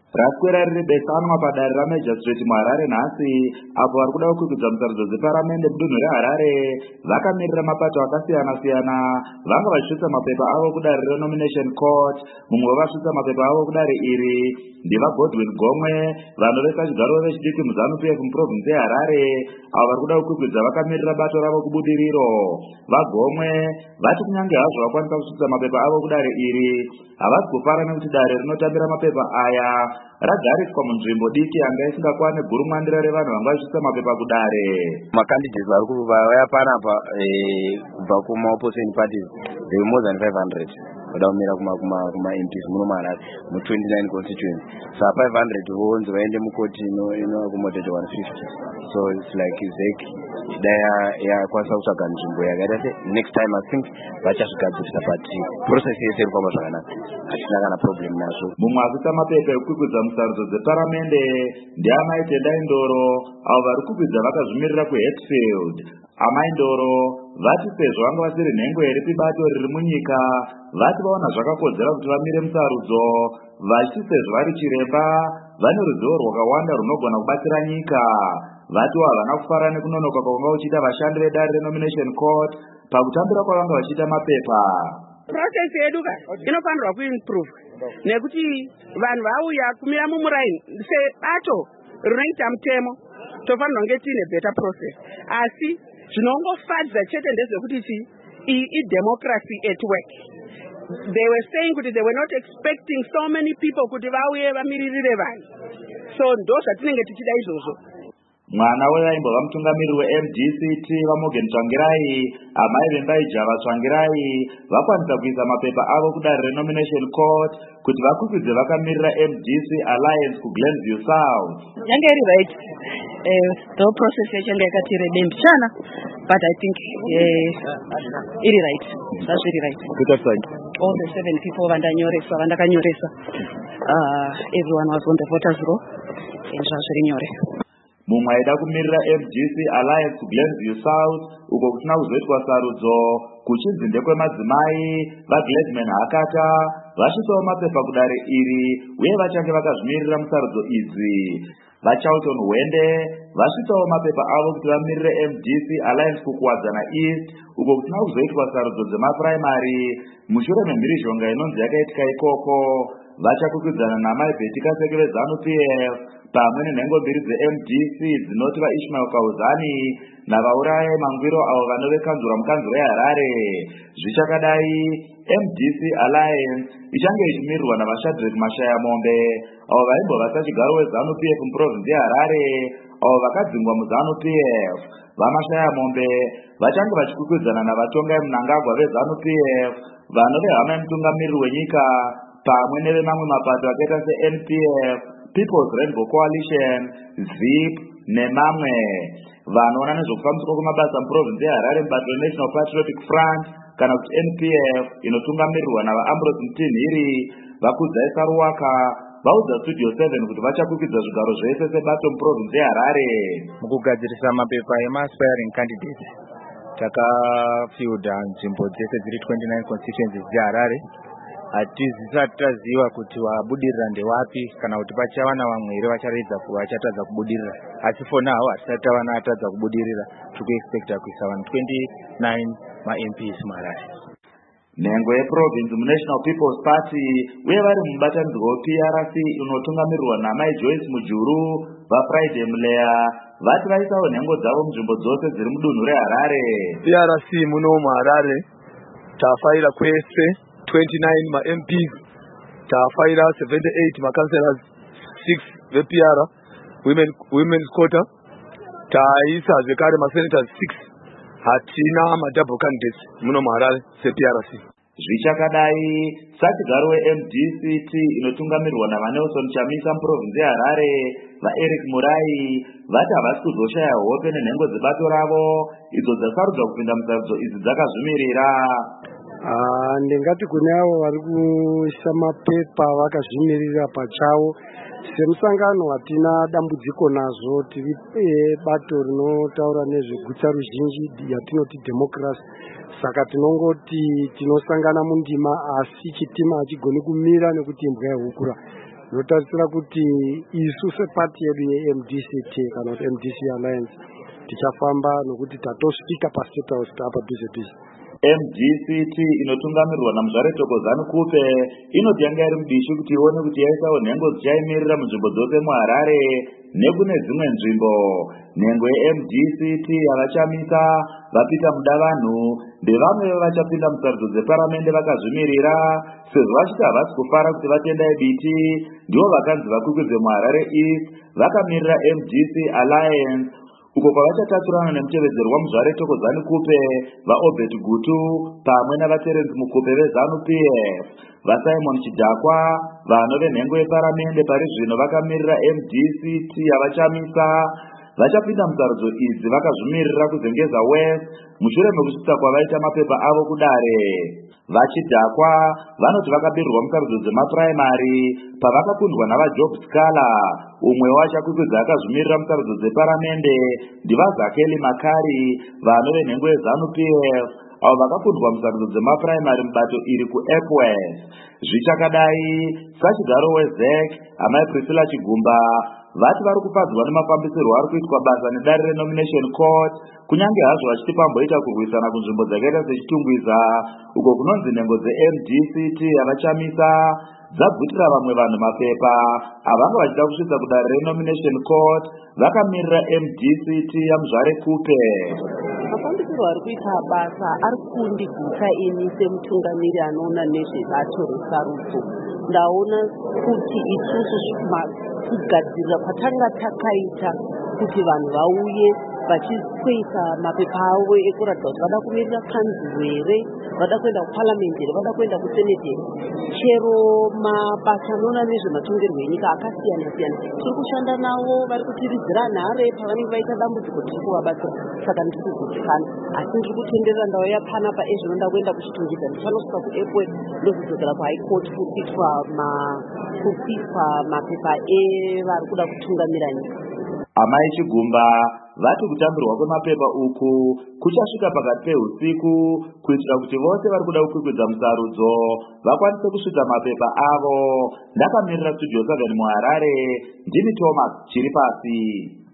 Rakwera riri besanwa padare raMajistrate muHarare nhasi apo vari kuda kukwikwidza musarudzo dzeparamende mudunhu reHarare vakamirira mapato akasiyana-siyana vanga vachisvitsa mapepa avo kudare reNomination Court. Mumwe wavasvitsa mapepa avo kudare iri ndiva Godwin Gomwe vanovesa chigaro vechidiki muZANU-PF muprovinsi yeHarare avo vari kuda kukwikwidza vakamirira bato ravo kubudiriro. VaGomwe vati kunyange hazvo vakwanisa kusvitsa mapepa avo kudare iri havasi kufara nekuti dare rinotambira mapepa aya ragariswa munzvimbo diki yanga isingakwane gurumwandira revanhu vanga vachisvitsa mapepa kudare. Macandidates vari kuvauya panapa kubva kumaopposition parties they were more than 500 vadaumira kuma-MPs muno muHarare mu29 constituency. So 500 vonzi vaende mukoti inoakomodeta 150. So it's like izek yakwanisa kutsvaga nzvimbo yakaita se next time I think vachazvigadzirisa but process yese iri kwamba zvakanaka hatina kana problem nazvo. Mumwe asvitsa mapepa ekukwikwidza musarudzo dzeparamende ndiamai Tendai Ndoro avo vari kukwidza vakazvimirira kuHatfield. Amai Ndoro vati sezvo vanga vasiri nhengo iripi bato riri munyika vati vaona zvakakodzera kuti vamire musarudzo vachiti sezvo vari chiremba vane ruzivo rwakawanda runogona kubatsira nyika. Vatiwo havana kufara nekunonoka kwavanga vachiita vashandi vedare reNomination Court pakutambira kwavanga vachiita mapepa. Process yedu inofanirwa kuimprove nekuti vanhu vauya kumira mumuraini sebato rinoita mutemo tofanirwa kunge tiine better process. Asi zvinongofadza chete ndezvekuti democracy at work. They were saying kuti they were not expecting so many people kuti vauye vamiririre vanhu. So ndo zvatinenge tichida izvozvo. Mwana waimbova mutungamiriri weMDCT vaMorgan Tsvangirai amai Vembai Java Tsvangirai vakwanisa kuisa mapepa avo kudare reNomination Court kuti vakwikwidze vakamirira MDC Alliance kuGlenview South. Yange iri right. The process yanga yakati rebembishana but I think iri right. That's very right. All the 7 people vandakanyoresa everyone was on the voters roll and zvazviri nyore. Mumwe aida kumirira MDC Alliance kuGlenview South uko kusina kuzoitwa sarudzo kuchinzi ndekwemadzimai vaGladman Hakata vasvitsawo mapepa kudare iri uye vachange vakazvimirira musarudzo idzi. VaCharlton Hwende vasvitsawo mapepa avo kuti vamirire MDC Alliance kuKuwadzana East uko kusina kuzoitwa sarudzo dzemapuraimari mushure memhirizhonga inonzi yakaitika ikoko. Vachakwikwidzana namai Betty Kaseke veZANU-PF pamwe nenhengo mbiri dzeMDC dzinoti vaIshmael Kauzani navaurayi Mangwiro avo vanovekanzura mukanzuro yeHarare. Zvichakadai MDC Alliance ichange ichimirirwa navaShadrack Mashayamombe avo vaimbovasa chigaro weZANU-PF muprovinsi yeHarare avo vakadzingwa muZANU-PF. VaMashayamombe vachange vachikwikwidzana navaTongai Mnangagwa veZANU-PF vanove hama yemutungamiriri wenyika pamwe nevemamwe mapato akaita seNPF, People's Rainbow Coalition, ZIP nemamwe. Vanoona nezvokufambiswa kwamabasa muprovinsi yeHarare mubato reNational Patriotic Front kana kuti NPF inotungamirirwa navaAmbrose Mtinhiri vakudzai Saruwaka vaudza Studio 7 kuti vachakwikidza zvigaro zvese sebato muprovinsi yeHarare. Mukugadzirisa mapepa ema-aspiring candidates takafiudha nzvimbo dzese dziri 29 constituencies dzeHarare. Hatisati taziva kuti wabudirira ndewapi kana kuti pachava navamwe here vachatadza kubudirira. Asi for now hatisati tava neatadza kubudirira. Tikuexpecta kuisa vanhu 29 maMPs muHarare. Nhengo yeprovinsi muNational People's Party uye vari mubatanidzwa wePRC unotungamirirwa namai Joyce Mujuru vaFriday Muleya vati vaisawo nhengo dzavo munzvimbo dzose dziri mudunhu reHarare. PRC muno muHarare tafaira kwese 29 maMPs, tafaira 78 maCouncillors, 6 vePR, Women's Quota, taisa zvekare maSenators 6. Hatina madouble candidates muno muHarare sePRC. Zvichakadai satigaro weMDCT inotungamirirwa navaNelson Chamisa muprovinsi yeHarare vaEric Murai vati havasi kuzoshaya hope nenhengo dzebato ravo idzo dzasarudzwa kupinda musarudzo idzi dzakazvimirira. Ndingati kune avo vari kuisa mapepa vakazvimirira pachavo semusangano hatina dambudziko nazvo. Tiri bato rinotaura nezvegutsa ruzhinji yatinoti democracy. Saka tinongoti tinosangana mundima asi chitima hachigoni kumira nekuti imbwa yahukura. Zvinotarisira kuti isu sepati yedu yeMDCT kana kuti MDC Alliance tichafamba nokuti tatosvika paState House apa Bhize. MDCT inotungamirirwa naMuzvare Thokozani Kupe inoti yanga iri mubishi kuti ione kuti yaisawo nhengo dzichaimirira munzvimbo dzose muHarare nekune dzimwe nzvimbo. Nhengo yeMDCT yavachamisa vapita muda vanhu ndevamwe vachapinda musarudzo dzeparamende vakazvimirira sezvo vachiti havasi kufara kuti vatendai biti. Ndivo vakanzi vakwikwidzwe muHarare East vakamirira MDC Alliance uko kwavachataturana nemutevedzeri waMuzvare Thokozani Kupe vaObert Gutu pamwe navaTerence Mukupe veZanu PF. VaSimon Chidhakwa vano venhengo yeparamende pari zvino vakamirira MDCT yavachamisa vachapinda musarudzo idzi vakazvimirira kuzengeza West mushure mekusvitsa kwavaita mapepa avo kudare. VaChidhakwa vanoti vakabirirwa musarudzo dzemapuraimari pavakakundwa navaJob Scala. Umwe wacho akwikwidza akazvimirira musarudzo dzeparamende ndivaZakeli Makari vano venhengo yeZanu PF avo vakakundwa musarudzo dzemapuraimari mubato iri kuEpworth. Zvichakadai sachigaro weZEC amai Priscilla Chigumba vati vari kufadzwa nemafambisirwo ari kuitwa basa nedare reNomination Court kunyange hazvo vachiti pamboita kurwisana kunzvimbo dzakaita sechitungwiza uko kunonzi nhengo dzeMDCT yavachamisa dzabvutira vamwe vanhu mapepa avanga vachida kusvitsa kudare reNomination Court vakamirira MDCT yaMuzvare Kupe. Mafambisirwo ari kuita basa ari kundigutsa ini semutungamiri anoona nezvebato resarudzo. Ndaona kuti isusu kugadzirira kwatanga takaita kuti vanhu vauye vachikwisa mapepa avo ekuratidza kuti vada kumirira kanzuru here, vada kuenda kuparamende here, vada kuenda kuseneti here, chero mabasa anoona nezvematongerwo enyika akasiyana siyana tiri kushanda navo vari kutiridzira nhare pavanenge vaita dambudziko tiri kuvabatsira. Saka ndiri kugutikana asi ndiri kutenderera ndauya panapa ezvino nda kuenda kuchitungidza ndichanosvika kuEpworth ndozodzokera kuHigh Court kupiswa mapepa evari kuda kutungamira nyika. Amai Chigumba vati kutambirwa kwemapepa uku kuchasvika pakati peusiku kuitira kuti vose vari kuda kukwikwidza musarudzo vakwanise kusvika mapepa avo. Ndakamirira Studio 7 muHarare, ndini Thomas Chiripasi.